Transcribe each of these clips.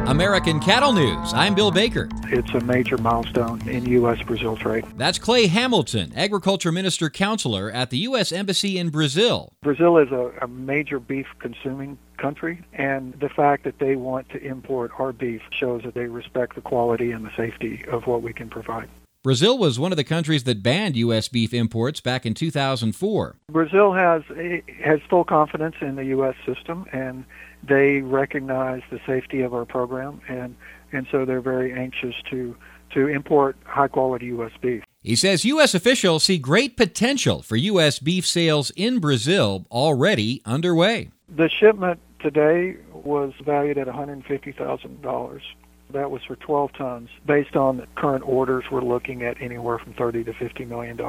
American Cattle News. I'm Bill Baker. It's a major milestone in U.S.-Brazil trade. That's Clay Hamilton, Agriculture Minister Counselor at the U.S. Embassy in Brazil. Brazil is a major beef-consuming country, and the fact that they want to import our beef shows that they respect the quality and the safety of what we can provide. Brazil was one of the countries that banned U.S. beef imports back in 2004. Brazil has full confidence in the U.S. system, and they recognize the safety of our program, and so they're very anxious to import high-quality U.S. beef. He says U.S. officials see great potential for U.S. beef sales in Brazil already underway. The shipment today was valued at $150,000. That was for 12 tons. Based on the current orders, we're looking at anywhere from $30 to $50 million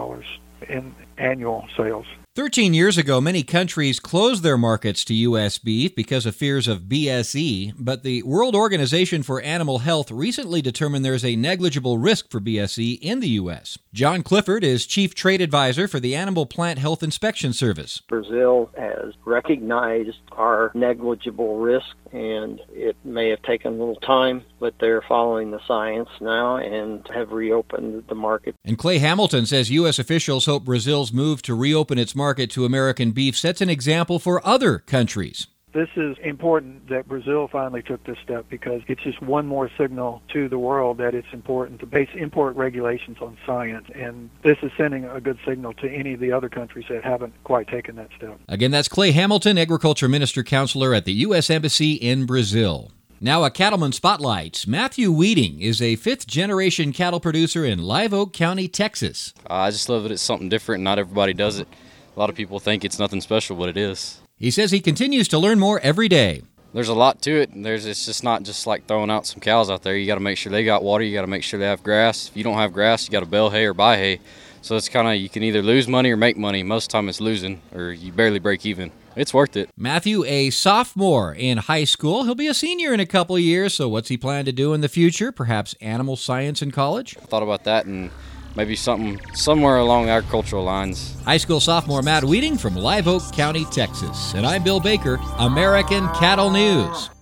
in annual sales. 13 years ago, many countries closed their markets to U.S. beef because of fears of BSE, but the World Organization for Animal Health recently determined there's a negligible risk for BSE in the U.S. John Clifford is Chief Trade Advisor for the Animal Plant Health Inspection Service. Brazil has recognized our negligible risk, and it may have taken a little time, but they're following the science now and have reopened the market. And Clay Hamilton says U.S. officials hope Brazil's move to reopen its market to American beef sets an example for other countries. This is important that Brazil finally took this step because it's just one more signal to the world that it's important to base import regulations on science. And this is sending a good signal to any of the other countries that haven't quite taken that step. Again, that's Clay Hamilton, Agriculture Minister Counselor at the U.S. Embassy in Brazil. Now a Cattleman Spotlight. Matthew Weeding is a fifth-generation cattle producer in Live Oak County, Texas. I just love that it's something different. Not everybody does it. A lot of people think it's nothing special, but it is. He says he continues to learn more every day. There's a lot to it. It's just not just like throwing out some cows out there. You got to make sure they got water. You got to make sure they have grass. If you don't have grass, you got to bale hay or buy hay. So it's kind of, you can either lose money or make money. Most of the time it's losing, or you barely break even. It's worth it. Matthew, a sophomore in high school. He'll be a senior in a couple of years. So what's he plan to do in the future? Perhaps animal science in college? I thought about that, and maybe something somewhere along agricultural lines. High school sophomore Matt Weeding from Live Oak County, Texas. And I'm Bill Baker, American Cattle News.